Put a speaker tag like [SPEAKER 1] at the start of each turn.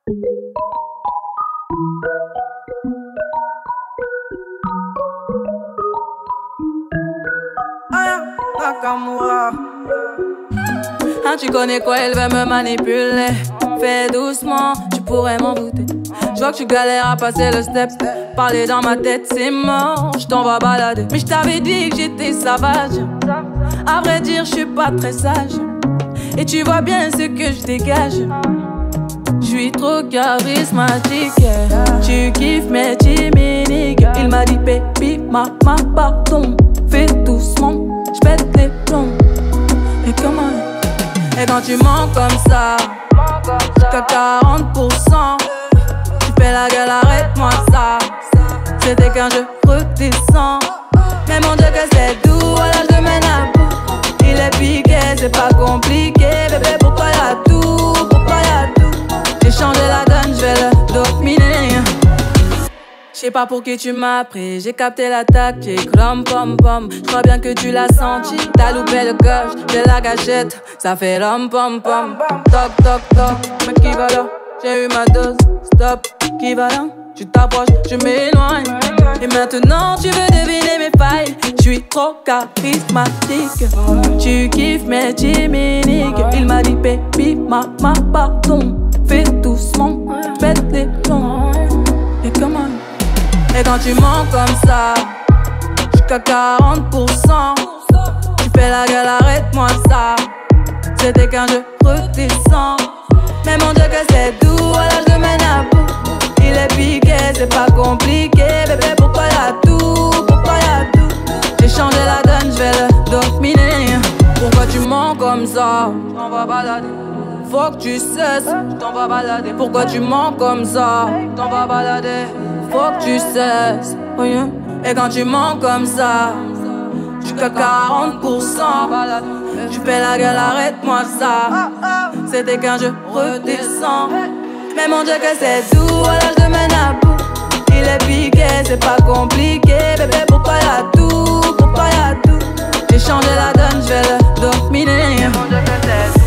[SPEAKER 1] Nakamura. Ah, tu connais quoi, elle veut me manipuler. Fais doucement, tu pourrais m'en douter. Je vois que tu galères à passer le step. Parler dans ma tête, c'est mort, je t'envoie balader. Mais je t'avais dit que j'étais sauvage. À vrai dire, je suis pas très sage. Et tu vois bien ce que je dégage. Je suis trop charismatique. Tu kiffes mes chimiques. Il m'a dit baby, ma pardon. Fais doucement, j'pète les plombs. Et comment? Et quand tu mens comme ça, jusqu'à 40%, tu fais la gueule, arrête-moi ça. C'était qu'un jeu, redescends. Mais mon Dieu que c'est doux, à l'âge de Ménabou. Il est piqué, c'est pas compliqué. Bébé, pourquoi y'a tout? Pourquoi y'a tout? J'ai changé la donne, j'vais le dominer. J'sais pas pour qui tu m'as pris, j'ai capté la tactique. Rom pom pom, j'crois bien que tu l'as senti. T'as loupé le coche de la gâchette, ça fait rom pom pom. Toc toc toc, mais qui va là? J'ai eu ma dose, stop, qui va là? Tu t'approches, je m'éloigne. Et maintenant tu veux deviner mes failles. J'suis trop charismatique. Tu kiffes mes chimiques. Il m'a dit baby, ma pardon. Fais doucement, pète les plombs. Et comment? Et quand tu mens comme ça, jusqu'à 40%, tu fais la gueule, arrête-moi ça. C'était qu'un jeu, redescends. Mais mon Dieu que c'est doux, à l'âge de Ménabou. Il est piqué, c'est pas compliqué. Bébé, pourquoi y'a tout? Pourquoi y'a tout? J'ai changé la donne, j'vais le dominer. Pourquoi tu mens comme ça? J't'en vas balader. Faut que tu cesses, j't'en vas balader. Pourquoi tu mens comme ça? J't'en vas balader. Faut que tu cesses, oh yeah. Et quand tu mens comme ça, jusqu'à 40%, tu fais la gueule, arrête-moi ça. C'était qu'un jeu, redescends. Mais mon Dieu que c'est doux, à l'âge de Ménabou. Il est piqué, c'est pas compliqué. Bébé, pourquoi y'a tout? Pourquoi y'a tout? J'ai changé la donne, j'vais le dominer. Mais mon Dieu que c'est doux.